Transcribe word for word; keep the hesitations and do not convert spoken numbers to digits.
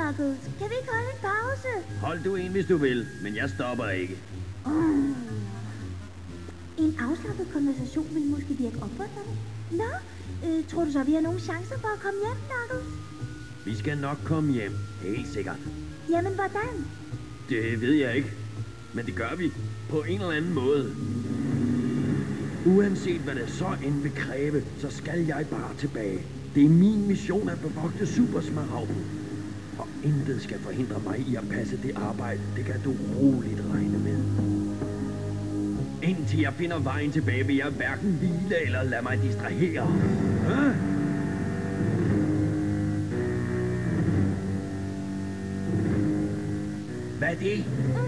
Knuckles. Kan vi ikke holde en pause? Hold du en, hvis du vil, men jeg stopper ikke. Mm. En afslappet konversation vil måske virke opmuntrende. Nå, øh, tror du så, vi har nogen chancer for at komme hjem, Knuckles? Vi skal nok komme hjem, helt sikkert. Jamen, hvordan? Det ved jeg ikke, men det gør vi på en eller anden måde. Uanset hvad det så end vil kræve, så skal jeg bare tilbage. Det er min mission at bevogte Supersmaragden. Og intet skal forhindre mig i at passe det arbejde. Det kan du roligt regne med. Indtil jeg finder vejen tilbage, vil jeg hverken hvile eller lade mig distrahere. Hæ? Hvad er det? Mm.